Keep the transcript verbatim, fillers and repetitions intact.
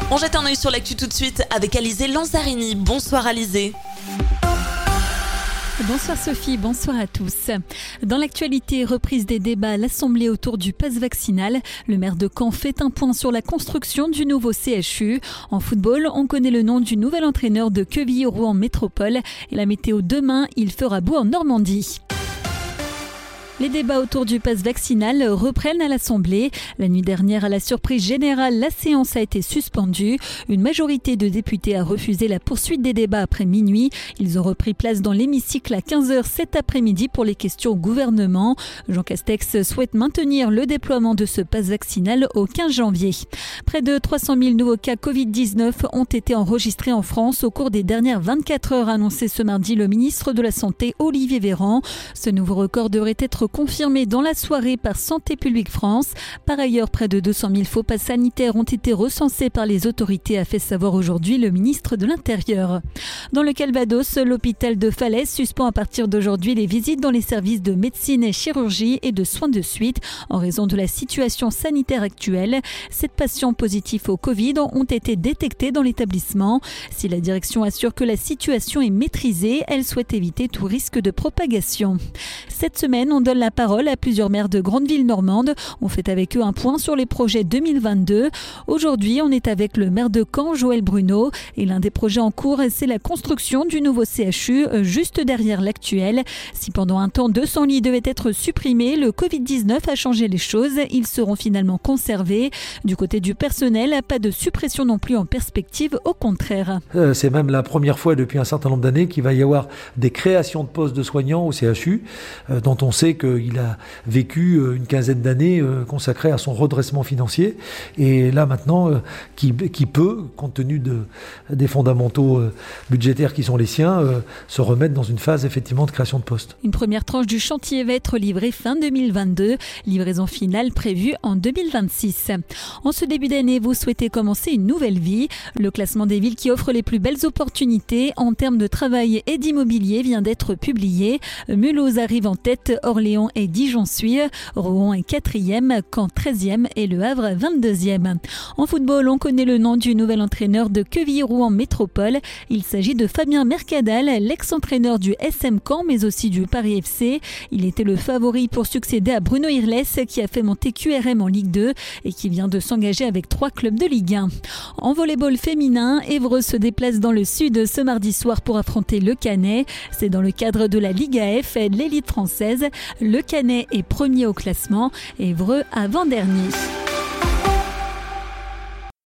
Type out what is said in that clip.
On jette un œil sur l'actu tout de suite avec Alizé Lanzarini. Bonsoir Alizé. Bonsoir Sophie, bonsoir à tous. Dans l'actualité, reprise des débats à l'Assemblée autour du pass vaccinal. Le maire de Caen fait un point sur la construction du nouveau C H U. En football, on connaît le nom du nouvel entraîneur de Quevilly-Rouen Métropole. Et la météo demain, il fera beau en Normandie. Les débats autour du pass vaccinal reprennent à l'Assemblée. La nuit dernière, à la surprise générale, la séance a été suspendue. Une majorité de députés a refusé la poursuite des débats après minuit. Ils ont repris place dans l'hémicycle à quinze heures cet après-midi pour les questions au gouvernement. Jean Castex souhaite maintenir le déploiement de ce pass vaccinal au quinze janvier. Près de trois cent mille nouveaux cas covid dix-neuf ont été enregistrés en France au cours des dernières vingt-quatre heures, annoncé ce mardi le ministre de la Santé Olivier Véran. Ce nouveau record devrait être confirmé dans la soirée par Santé publique France. Par ailleurs, près de deux cent mille faux passes sanitaires ont été recensés par les autorités, a fait savoir aujourd'hui le ministre de l'Intérieur. Dans le Calvados, l'hôpital de Falaise suspend à partir d'aujourd'hui les visites dans les services de médecine et chirurgie et de soins de suite en raison de la situation sanitaire actuelle. Sept patients positifs au Covid ont été détectés dans l'établissement. Si la direction assure que la situation est maîtrisée, elle souhaite éviter tout risque de propagation. Cette semaine, on donne la parole à plusieurs maires de grandes villes normandes. On fait avec eux un point sur les projets deux mille vingt-deux. Aujourd'hui, on est avec le maire de Caen, Joël Bruno. Et l'un des projets en cours, c'est la construction du nouveau C H U, juste derrière l'actuel. Si pendant un temps, deux cents lits devaient être supprimés, le covid dix-neuf a changé les choses. Ils seront finalement conservés. Du côté du personnel, pas de suppression non plus en perspective, au contraire. Euh, c'est même la première fois depuis un certain nombre d'années qu'il va y avoir des créations de postes de soignants au C H U, euh, dont on sait que il a vécu une quinzaine d'années consacrées à son redressement financier et là maintenant qui, qui peut, compte tenu de, des fondamentaux budgétaires qui sont les siens, se remettre dans une phase effectivement de création de postes. Une première tranche du chantier va être livrée fin deux mille vingt-deux, livraison finale prévue en deux mille vingt-six. En ce début d'année, vous souhaitez commencer une nouvelle vie. Le classement des villes qui offrent les plus belles opportunités en termes de travail et d'immobilier vient d'être publié. Mulhouse arrive en tête, Orléans et Dijon suit, Rouen est quatrième, Caen treizième et Le Havre vingt-deuxième. En football, on connaît le nom du nouvel entraîneur de Quevilly-Rouen Métropole. Il s'agit de Fabien Mercadal, l'ex-entraîneur du S M Caen mais aussi du Paris F C. Il était le favori pour succéder à Bruno Irles qui a fait monter Q R M en Ligue deux et qui vient de s'engager avec trois clubs de Ligue un. En volleyball féminin, Évreux se déplace dans le sud ce mardi soir pour affronter Le Canet. C'est dans le cadre de la Ligue A F, l'élite française. Le Canet est premier au classement, Évreux avant-dernier.